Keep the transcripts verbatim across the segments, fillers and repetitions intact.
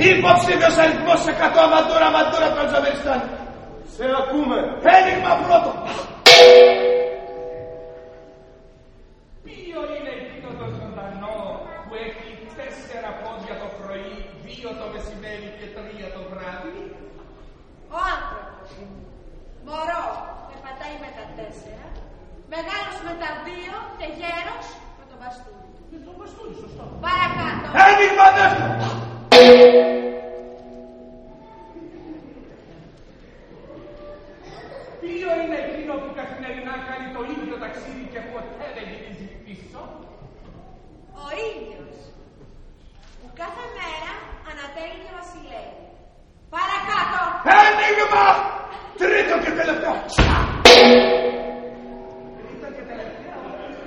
Υποψήφιος αριθμός εκατό αμαντούρα αμαντούρα από το Τζαβεριστάν. Σε ακούμε. Ένιγμα πρώτο. Ποιο είναι εκείνο το ζωντανό που έχει τέσσερα πόδια το πρωί, δύο το μεσημέρι και τρία το βράδυ? Ο άνθρωπος. Μωρό περπατάει με τα τέσσερα, μεγάλος με τα δύο και γέρος με το μπαστούνι. Με το μπαστούνι, σωστό. Παρακάτω. Ένιγμα δεύτερο. Ποιο είναι εκείνο που καθημερινά κάνει το ίδιο ταξίδι και ποτέ δεν γυρίζει πίσω? Ο ήλιος που κάθε μέρα ανατέλει και βασιλεύει. Παρακάτω. Ένιγμα τρίτο και τελευταίο. Τρίτο και τελευταίο.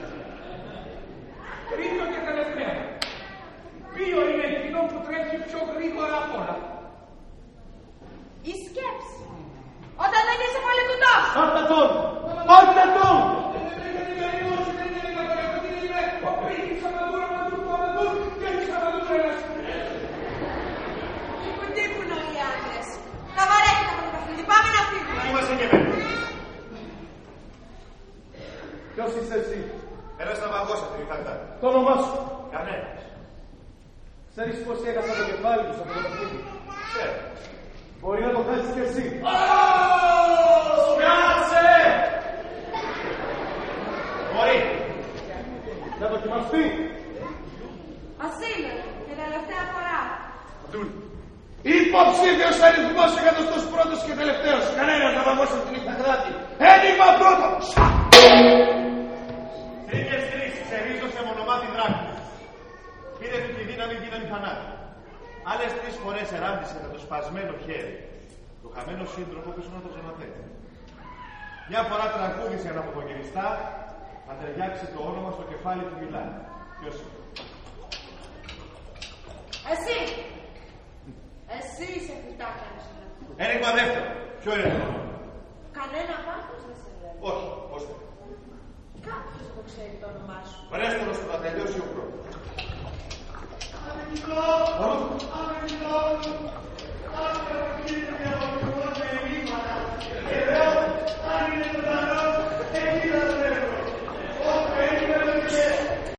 Τρίτο και τελευταίο. Ποιο είναι εκείνο που τρέχει πιο γρήγορα απ' όλα? Η σκέψη. Όταν δεν είσαι πολύ κοντός. Πάρτε τον! Πάρτε τον! Ο πρίγκιπς Αμαντούρ Αμαντούρ του Αμαντούρ και της Αμαντούρ ένας. Που τύπουν όλοι οι άντρες. Τα βαρέθηκα από το παιχνίδι. Πάμε να φύγουμε. Είμαστε και εμένα. Ποιος είσαι εσύ? Ένας ναυαγός από την Ιθαγδά. Το όνομά σου? Κανένας. Ξέρεις πως έχασα το κεφάλι τους από το παιχνίδι? Ξέρω. Μπορεί να το χάσεις κι εσύ. Σκάσε! Μπορεί. Να δοκιμαστεί. Ας είναι. Και τελευταία φορά. Αντούλ. Υποψήφιος αριθμός εκατοστός πρώτος και τελευταίος. Κανένας ναυαγός από την Ιθαγδάτη. Ένιγμα πρώτο. Τρίκες τρεις, ξερίζωσε μονομάτι δράκου. Πήρε του τη δύναμη δύναμη θανάτου. Άλλες τρεις φορές εράντησε με το σπασμένο χέρι. Το χαμένο σύντροφο πίσω να το ξαναθέτει. Μια φορά τραγούδισε αναποδογυριστά να ταιριάξει το όνομα στο κεφάλι που μιλάει. Ποιος είναι? Εσύ. Εσύ είσαι που τα έκανες. Ένιγμα δεύτερο. Ποιο είναι το όνομα? Κανένα πάθος δεν σε λέει. Όχι, πώς δεν. Κάποιος το ξέρει το όνομά σου. Βρέστε το στο να τελειώσει ο πρώτος. Αμυντικό!